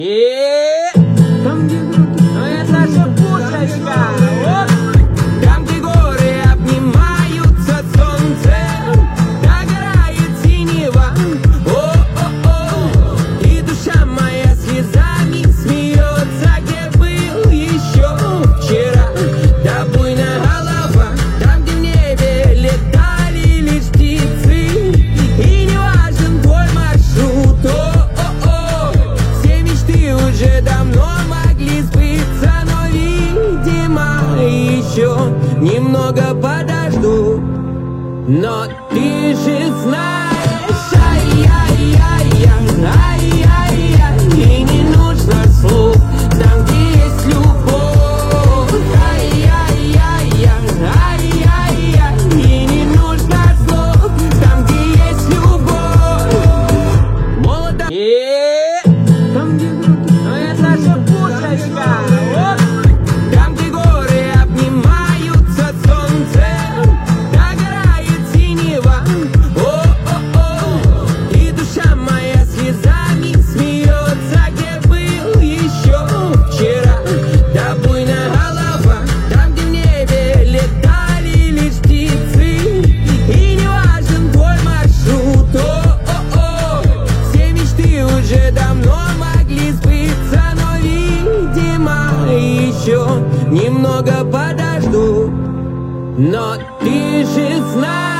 Там, где руки, но это же пушечка. там, где горы обнимаются солнцем, догорает синева. О-о-о, и душа моя слезами смеется, где был еще вчера. Да буйная голова, там, где в небе летали лишь птицы, и не важен твой маршрут. О-о-о, все мечты уже давно могли сбыться, но, видимо, еще немного подожду. Но ты же знаешь, ай-яй-яй-яй, ай-яй-яй, и не нужно слов там, где есть любовь. Ай-яй-яй-яй, ай-яй-яй, и не нужно слов там, где есть любовь. Молодо. там, где руки, Но это же пушечка. там, где горы обнимаются солнцем, догорает синева. О-о-о, и душа моя слезами смеется, где был еще вчера. Да буйная голова, там, где в небе летали лишь птицы, и не важен твой маршрут. О-о-о, все мечты уже давно могли сбыться, но, видимо, еще немного подожду. Но ты же знаешь.